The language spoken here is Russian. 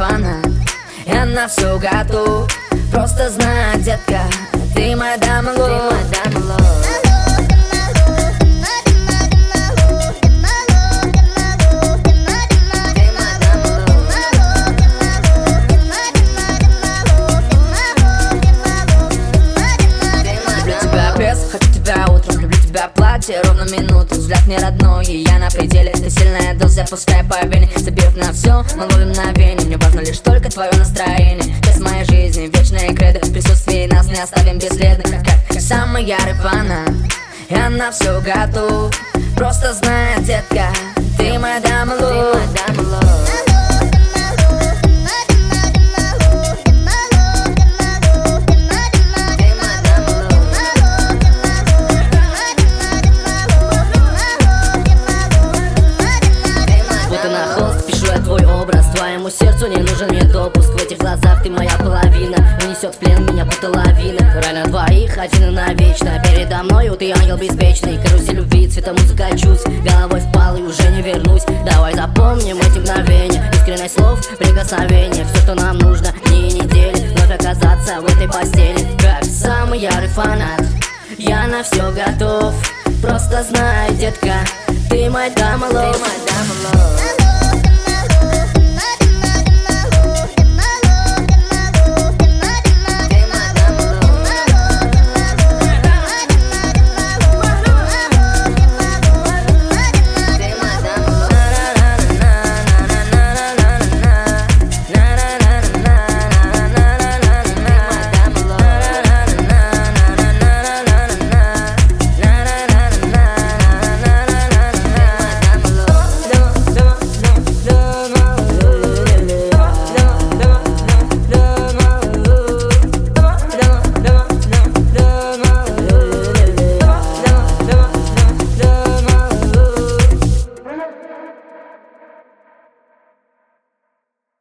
фанат, я на все готов. Просто знай, детка, ты моя дама лов. Хочу тебя утром, люблю тебя платье ровно минуту. Взгляд не родной, и я на пределе. Ты сильная доза, пускай по вене. Забив на все, мы ловим мгновение. Мне важно лишь только твое настроение. Часть моей жизни, вечная кредо. В присутствии нас не оставим бесследно. Как самый ярый фанат, я на все готов. Просто знай, детка, ты моя дама лов. Твоему сердцу не нужен мне допуск. В этих глазах ты моя половина. Унесет в плен меня будто лавина. Рай на двоих, один и навечно. Передо мною ты ангел беспечный. Карусель любви, цвета музыка чувств. Головой впал и уже не вернусь. Давай запомним эти мгновения. Искренность слов, прикосновения. Все, что нам нужно, дни и недели. Вновь оказаться в этой постели. Как самый ярый фанат, я на все готов. Просто знай, детка, ты моя дама лов.